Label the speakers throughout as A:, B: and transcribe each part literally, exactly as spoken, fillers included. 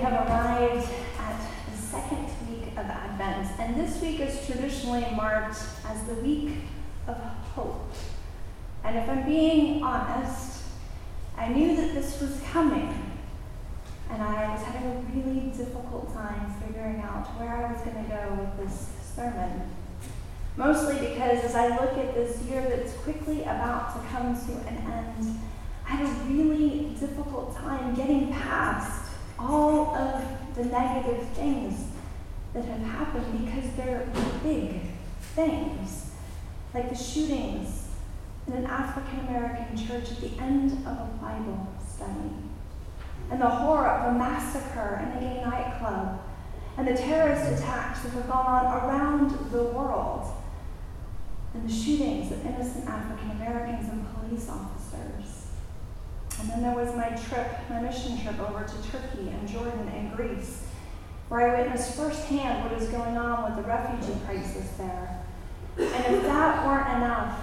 A: have arrived at the second week of Advent, and this week is traditionally marked as the week of hope. And if I'm being honest, I knew that this was coming, and I was having a really difficult time figuring out where I was going to go with this sermon. Mostly because as I look at this year that's quickly about to come to an end, I had a really difficult time getting past all of the negative things that have happened because they're big things, like the shootings in an African American church at the end of a Bible study, and the horror of a massacre in a gay nightclub, and the terrorist attacks that have gone on around the world, and the shootings of innocent African Americans and police officers. And then there was my trip, my mission trip over to Turkey and Jordan and Greece, where I witnessed firsthand what is going on with the refugee crisis there. And if that weren't enough,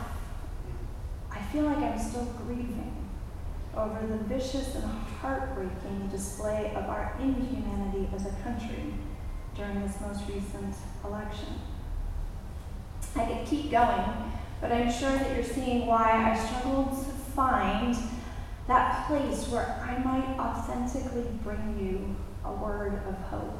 A: I feel like I'm still grieving over the vicious and heartbreaking display of our inhumanity as a country during this most recent election. I could keep going, but I'm sure that you're seeing why I struggled to find that place where I might authentically bring you a word of hope.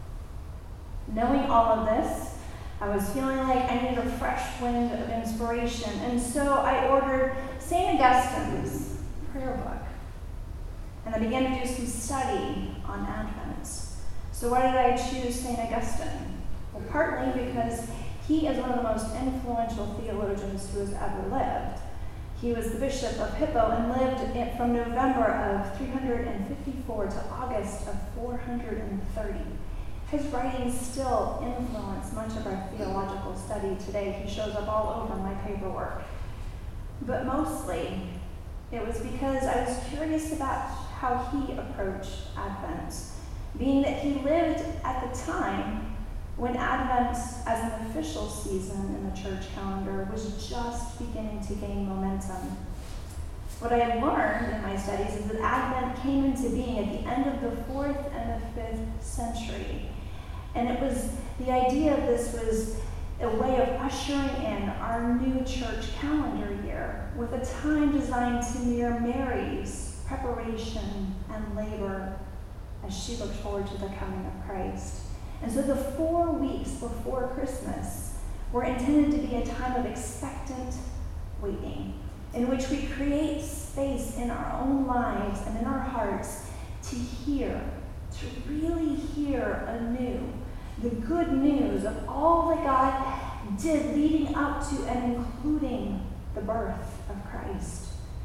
A: Knowing all of this, I was feeling like I needed a fresh wind of inspiration, and so I ordered Saint Augustine's prayer book, and I began to do some study on Advent. So why did I choose Saint Augustine? Well, partly because he is one of the most influential theologians who has ever lived. He was the bishop of Hippo and lived from November of three hundred fifty-four to August of four hundred thirty. His writings still influence much of our theological study today. He shows up all over my paperwork. But mostly, it was because I was curious about how he approached Advent, being that he lived at the time when Advent as an official season in the church calendar was just beginning to gain momentum. What I had learned in my studies is that Advent came into being at the end of the fourth and the fifth century. And it was, the idea of this was a way of ushering in our new church calendar year with a time designed to mirror Mary's preparation and labor as she looked forward to the coming of Christ. And so the four weeks before Christmas were intended to be a time of expectant waiting, in which we create space in our own lives and in our hearts to hear, to really hear anew the good news of all that God did leading up to and including the birth of Christ.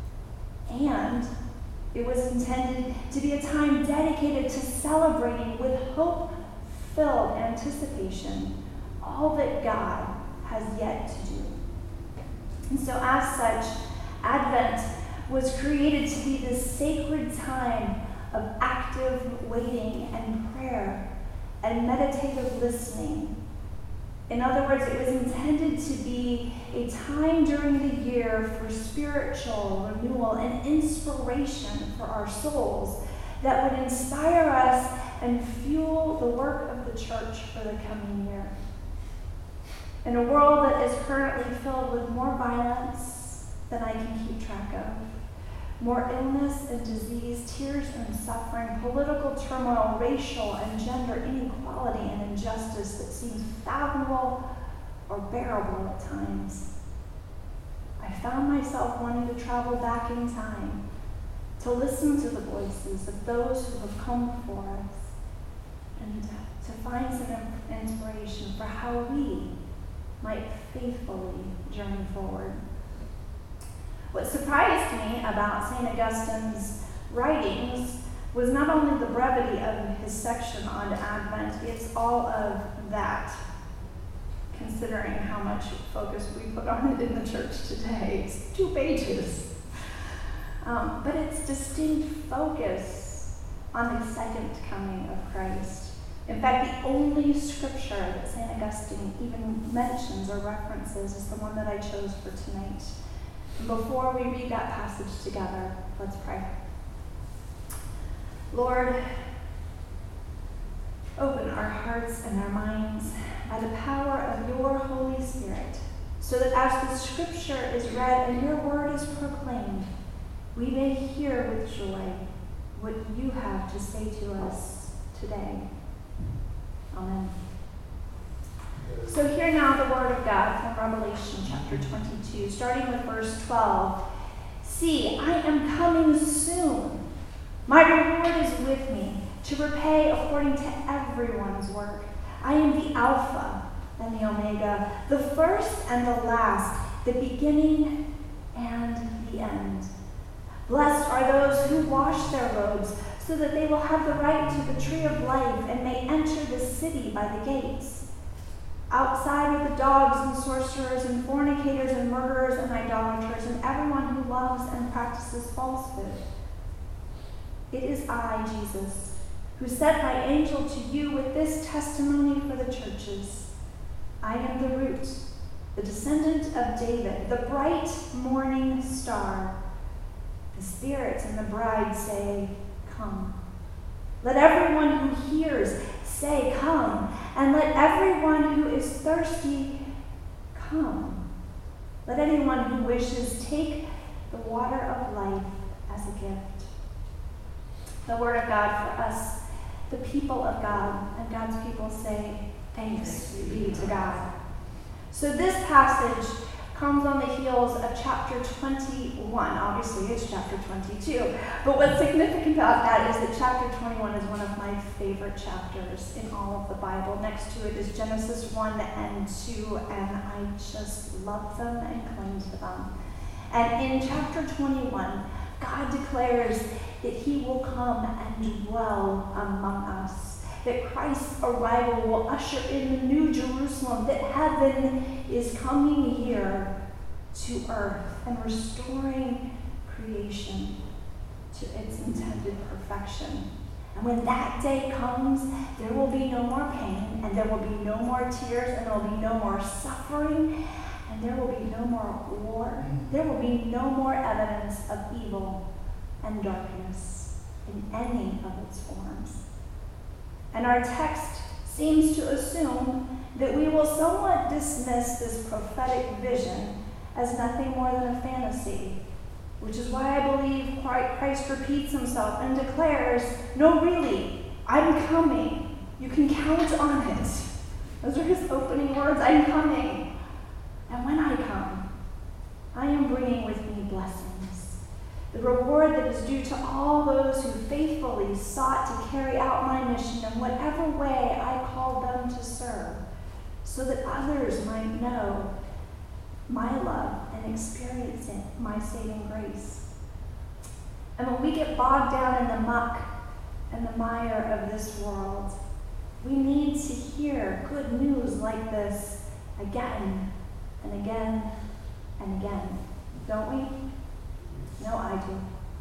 A: And it was intended to be a time dedicated to celebrating with hope-filled anticipation all that God has yet to do. And so as such, Advent was created to be this sacred time of active waiting and prayer and meditative listening. In other words, it was intended to be a time during the year for spiritual renewal and inspiration for our souls that would inspire us and fuel the work of the church for the coming year. In a world that is currently filled with more violence than I can keep track of, more illness and disease, tears and suffering, political turmoil, racial and gender inequality and injustice that seems fathomable or bearable at times, I found myself wanting to travel back in time to listen to the voices of those who have come before us and to find some inspiration for how we might faithfully journey forward. What surprised me about Saint Augustine's writings was not only the brevity of his section on Advent, it's all of that, considering how much focus we put on it in the church today. It's two pages. Um, but its distinct focus on the second coming of Christ. In fact, the only scripture that Saint Augustine even mentions or references is the one that I chose for tonight. Before we read that passage together, let's pray. Lord, our hearts and our minds by the power of your Holy Spirit, so that as the scripture is read and your word is proclaimed, we may hear with joy what you have to say to us today. Amen. So hear now the word of God from Revelation chapter twenty-two, starting with verse twelve. See, I am coming soon. My reward is with me, to repay according to everyone's work. I am the Alpha and the Omega, the first and the last, the beginning and the end. Blessed are those who wash their robes, so that they will have the right to the tree of life and may enter the city by the gates. Outside are the dogs and sorcerers and fornicators and murderers and idolaters and everyone who loves and practices falsehood. It is I, Jesus, who sent my angel to you with this testimony for the churches. I am the root, the descendant of David, the bright morning star. The Spirit and the bride say, come. Let everyone who hears say, come, and let everyone who is thirsty come. Let anyone who wishes take the water of life as a gift. The word of God for us, the people of God, and God's people say, thanks be to God. So this passage comes on the heels of chapter twenty-one. Obviously, it's chapter twenty-two. But what's significant about that is that chapter twenty-one is one of my favorite chapters in all of the Bible. Next to it is Genesis one and two, and I just love them and cling to them. And in chapter twenty-one, God declares that he will come and dwell among us, that Christ's arrival will usher in the new Jerusalem, that heaven is coming here to earth and restoring creation to its intended perfection. And when that day comes, there will be no more pain, and there will be no more tears, and there will be no more suffering, and there will be no more war. There will be no more evidence of evil and darkness in any of its forms. And our text seems to assume that we will somewhat dismiss this prophetic vision as nothing more than a fantasy, which is why I believe Christ repeats himself and declares, no, really, I'm coming. You can count on it. Those are his opening words, I'm coming. And when I come, I am bringing with me blessings, the reward that is due to all those who faithfully sought to carry out my mission in whatever way I called them to serve, so that others might know my love and experience my saving grace. And when we get bogged down in the muck and the mire of this world, we need to hear good news like this again and again and again, don't we? No, I do.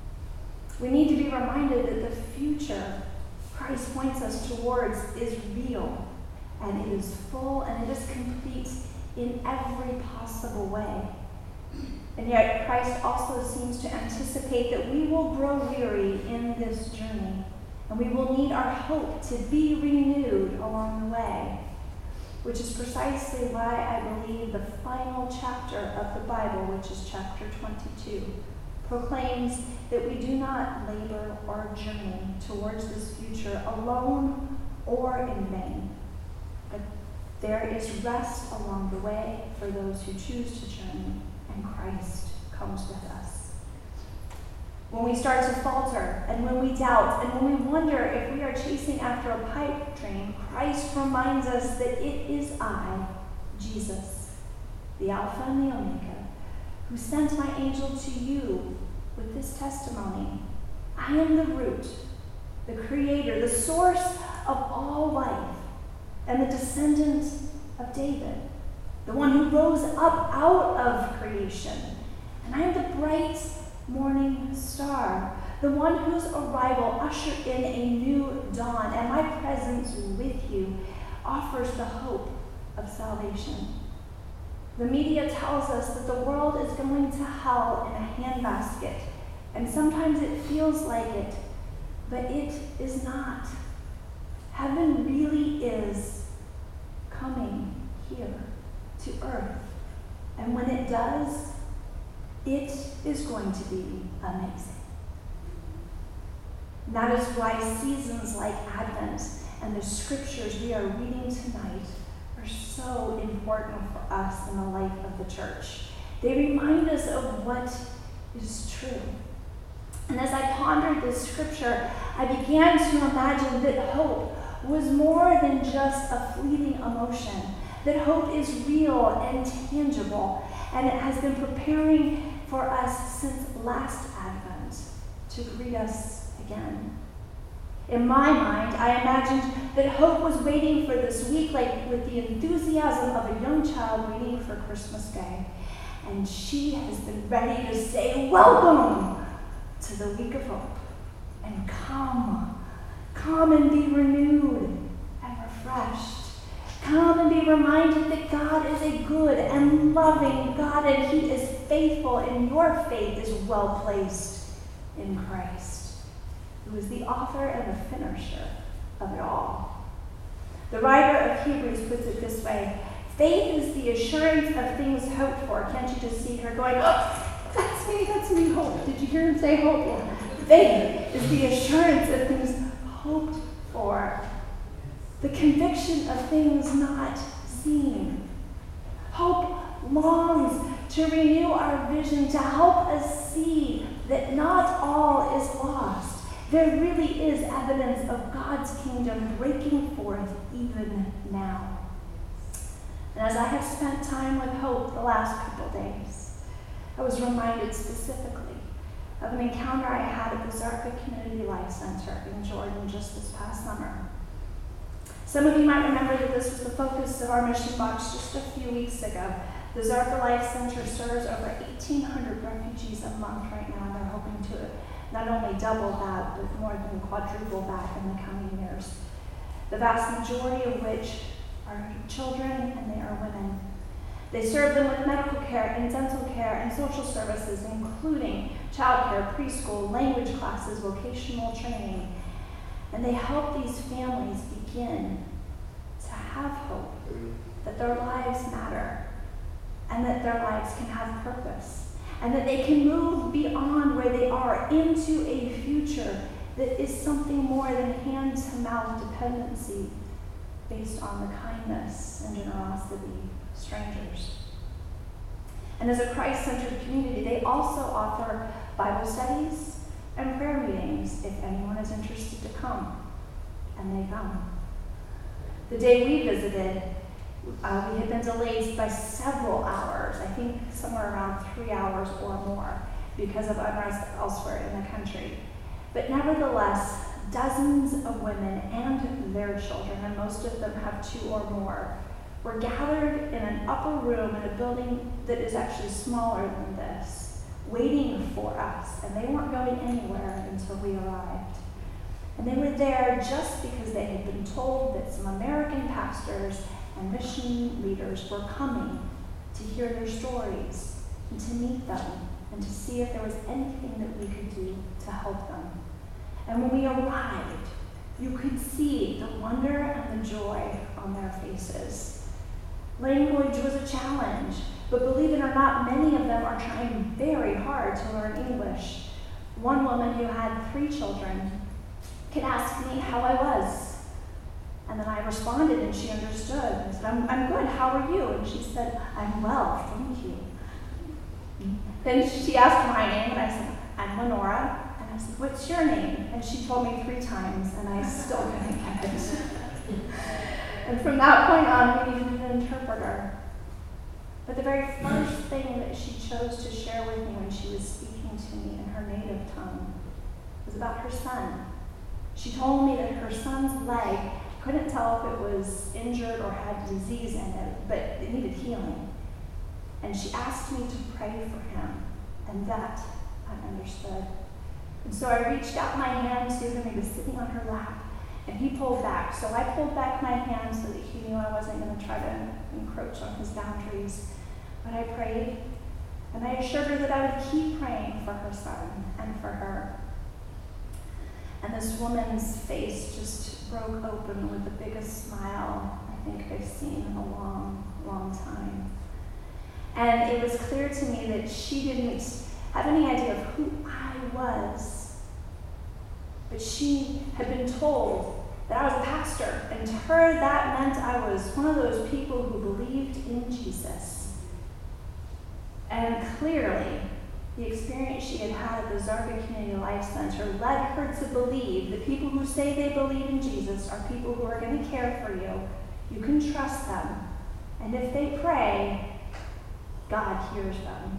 A: We need to be reminded that the future Christ points us towards is real, and it is full, and it is complete in every possible way. And yet Christ also seems to anticipate that we will grow weary in this journey, and we will need our hope to be renewed along the way, which is precisely why I believe the final chapter of the Bible, which is chapter twenty-two, proclaims that we do not labor or journey towards this future alone or in vain, but there is rest along the way for those who choose to journey, and Christ comes with us. When we start to falter, and when we doubt, and when we wonder if we are chasing after a pipe dream, Christ reminds us that it is I, Jesus, the Alpha and the Omega, who sent my angel to you with this testimony. I am the root, the creator, the source of all life, and the descendant of David, the one who rose up out of creation. And I am the bright morning star, the one whose arrival ushered in a new dawn, and my presence with you offers the hope of salvation. The media tells us that the world is going to hell in a handbasket, and sometimes it feels like it, but it is not. Heaven heaven really is coming here to earth. And when it does, it is going to be amazing. And that is why seasons like Advent and the scriptures we are reading tonight are so important for us in the life of the church. They remind us of what is true. And as I pondered this scripture, I began to imagine that hope was more than just a fleeting emotion, that hope is real and tangible, and it has been preparing for us since last Advent to greet us again. In my mind, I imagined that hope was waiting for this week, like with the enthusiasm of a young child waiting for Christmas Day. And she has been ready to say, welcome to the week of hope. And come, come and be renewed and refreshed. Come and be reminded that God is a good and loving God, and he is faithful, and your faith is well placed in Christ, who is the author and the finisher of it all. The writer of Hebrews puts it this way: faith is the assurance of things hoped for. Can't you just see her going, oh, that's me, that's me, hope. Did you hear him say hope? Yeah. Faith is the assurance of things hoped for, the conviction of things not seen. Hope longs to renew our vision, to help us see that not all is lost. There really is evidence of God's kingdom breaking forth even now. And as I have spent time with Hope the last couple days, I was reminded specifically of an encounter I had at the Zarka Community Life Center in Jordan just this past summer. Some of you might remember that this was the focus of our mission box just a few weeks ago. The Zarka Life Center serves over eighteen hundred refugees a month right now, and they're hoping to not only double that, but more than quadruple that in the coming years. The vast majority of which are children and they are women. They serve them with medical care and dental care and social services, including childcare, preschool, language classes, vocational training. And they help these families begin to have hope that their lives matter and that their lives can have purpose and that they can move beyond where they are into a future that is something more than hand-to-mouth dependency based on the kindness and generosity of strangers. And as a Christ-centered community, they also offer Bible studies and prayer meetings if anyone is interested to come, and they come. The day we visited, uh, we had been delayed by several hours, I think somewhere around three hours or more, because of unrest elsewhere in the country. But nevertheless, dozens of women and their children, and most of them have two or more, were gathered in an upper room in a building that is actually smaller than this, waiting for us, and they weren't going anywhere until we arrived. And they were there just because they had been told that some American pastors and mission leaders were coming to hear their stories and to meet them and to see if there was anything that we could do to help them. And when we arrived, you could see the wonder and the joy on their faces. Language was a challenge, but believe it or not, many of them are trying very hard to learn English. One woman who had three children could ask me how I was. And then I responded and she understood. I said, I'm, I'm good, how are you? And she said, I'm well, thank you. Then she asked my name and I said, I'm Lenora. And I said, what's your name? And she told me three times and I still couldn't get it. And from that point on, we needed an interpreter. But the very first thing that she chose to share with me when she was speaking to me in her native tongue was about her son. She told me that her son's leg, couldn't tell if it was injured or had disease in it, but it needed healing. And she asked me to pray for him, and that I understood. And so I reached out my hand to him. He was sitting on her lap. And he pulled back. So I pulled back my hand so that he knew I wasn't going to try to encroach on his boundaries. But I prayed, and I assured her that I would keep praying for her son and for her. And this woman's face just broke open with the biggest smile I think I've seen in a long, long time. And it was clear to me that she didn't have any idea of who I was. But she had been told that I was a pastor, and to her that meant I was one of those people who believed in Jesus. And clearly, the experience she had had at the Zarga Community Life Center led her to believe that people who say they believe in Jesus are people who are going to care for you. You can trust them. And if they pray, God hears them.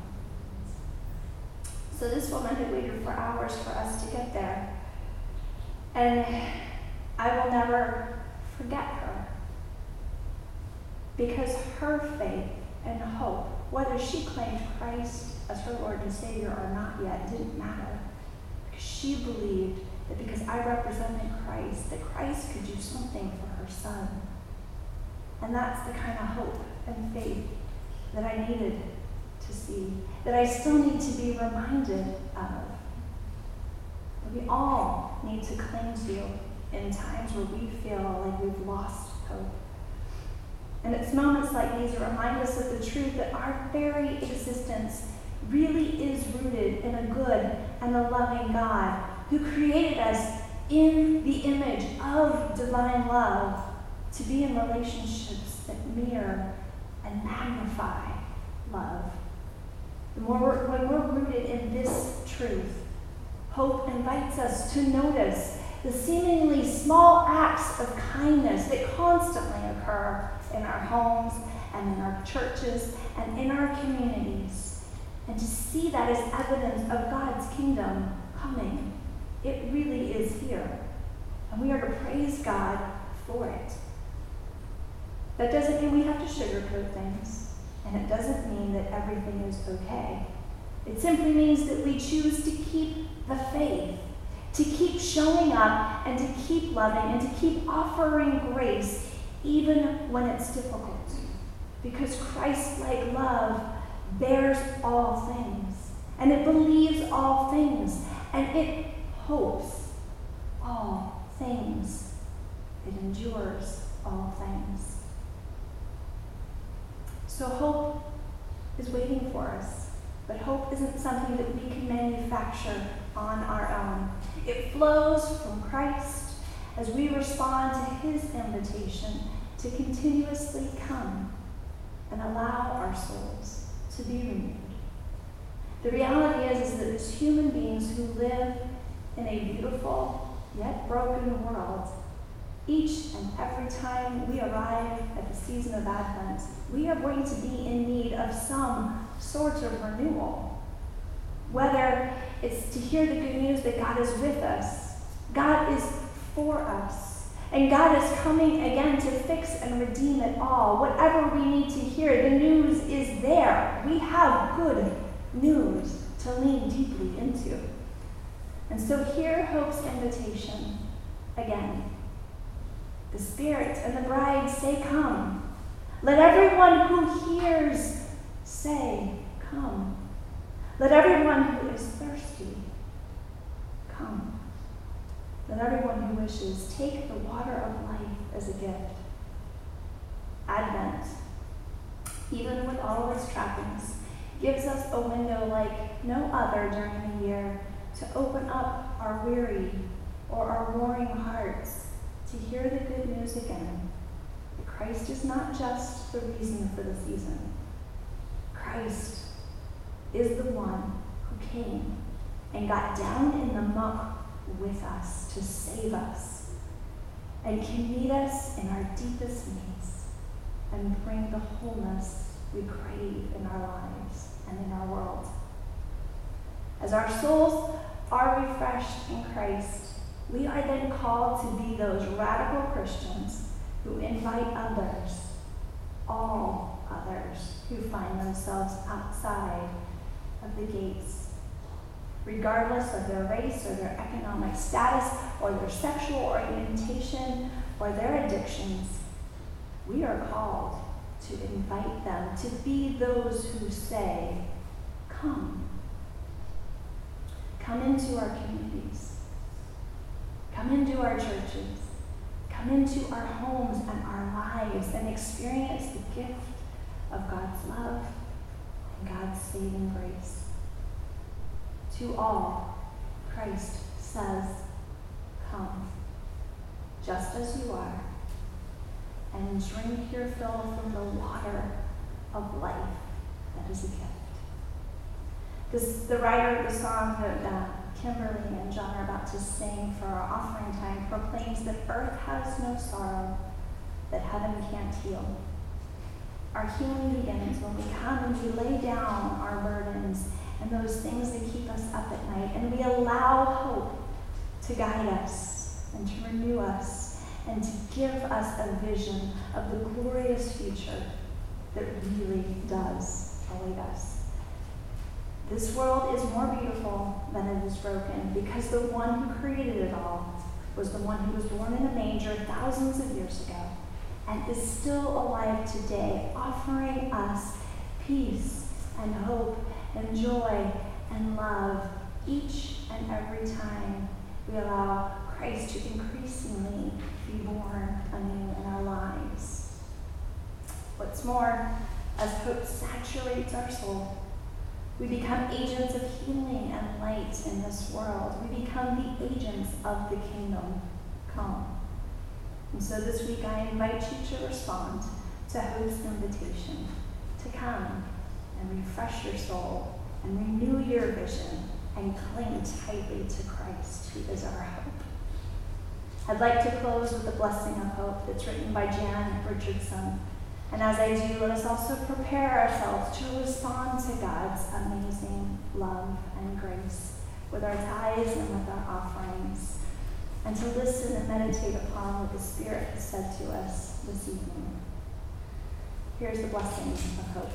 A: So this woman had waited for hours for us to get there. And I will never forget her. Because her faith and hope, whether she claimed Christ as her Lord and Savior or not yet, didn't matter. Because she believed that because I represented Christ, that Christ could do something for her son. And that's the kind of hope and faith that I needed to see, that I still need to be reminded of. We all need to cling to in times where we feel like we've lost hope. And it's moments like these that remind us of the truth that our very existence really is rooted in a good and a loving God who created us in the image of divine love to be in relationships that mirror and magnify love. The more we're, when we're rooted in this truth, hope invites us to notice the seemingly small acts of kindness that constantly occur in our homes and in our churches and in our communities, and to see that as evidence of God's kingdom coming. It really is here, and we are to praise God for it. That doesn't mean we have to sugarcoat things, and it doesn't mean that everything is okay. It simply means that we choose to keep the faith, to keep showing up and to keep loving and to keep offering grace even when it's difficult. Because Christ-like love bears all things, and it believes all things, and it hopes all things. It endures all things. So hope is waiting for us, but hope isn't something that we can manufacture on our own. It flows from Christ as we respond to his invitation to continuously come and allow our souls to be renewed. The reality is, is that as human beings who live in a beautiful yet broken world, each and every time we arrive at the season of Advent, we are going to be in need of some sort of renewal. Whether it's to hear the good news that God is with us, God is for us, and God is coming again to fix and redeem it all. Whatever we need to hear, the news is there. We have good news to lean deeply into. And so hear hope's invitation again. The Spirit and the bride say, "Come." Let everyone who hears say, "Come." Let everyone who is thirsty come. Let everyone who wishes take the water of life as a gift. Advent, even with all of its trappings, gives us a window like no other during the year to open up our weary or our warring hearts to hear the good news again. That Christ is not just the reason for the season. Christ is the one who came and got down in the muck with us to save us and can meet us in our deepest needs and bring the wholeness we crave in our lives and in our world. As our souls are refreshed in Christ, we are then called to be those radical Christians who invite others, all others, who find themselves outside of the gates, regardless of their race or their economic status or their sexual orientation or their addictions. We are called to invite them to be those who say, "Come." Come into our communities. Come into our churches. Come into our homes and our lives and experience the gift of God's love and God's saving grace. To all, Christ says, come, just as you are, and drink your fill from the water of life that is a gift. This, the writer of the song that uh, Kimberly and John are about to sing for our offering time proclaims that earth has no sorrow that heaven can't heal. Our healing begins when we come and we lay down our burdens and those things that keep us up at night, and we allow hope to guide us and to renew us and to give us a vision of the glorious future that really does await us. This world is more beautiful than it is broken because the one who created it all was the one who was born in a manger thousands of years ago and is still alive today, offering us peace and hope and joy and love each and every time we allow Christ to increasingly be born anew in our lives. What's more, as hope saturates our soul, we become agents of healing and light in this world. We become the agents of the kingdom come. And so this week I invite you to respond to Hope's invitation to come and refresh your soul and renew your vision and cling tightly to Christ, who is our hope. I'd like to close with a blessing of hope that's written by Jan Richardson. And as I do, let us also prepare ourselves to respond to God's amazing love and grace with our tithes and with our offerings, and to listen and meditate upon what the Spirit has said to us this evening. Here's the blessing of hope.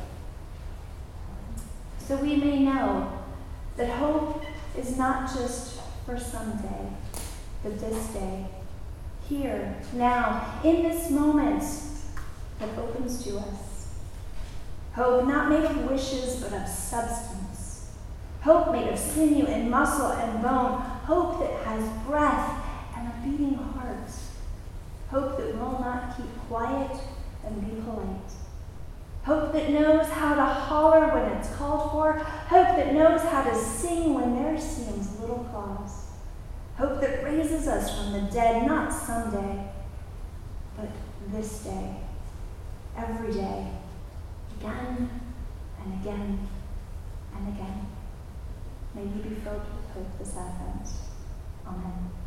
A: So we may know that hope is not just for someday, but this day, here, now, in this moment that opens to us. Hope not made of wishes, but of substance. Hope made of sinew and muscle and bone. Hope that has breath and a beating heart. Hope that will not keep quiet and be polite. Hope that knows how to holler when it's called for. Hope that knows how to sing when there seems little cause. Hope that raises us from the dead, not someday, but this day, every day, again and again and again. May you be filled with hope this Advent. Amen.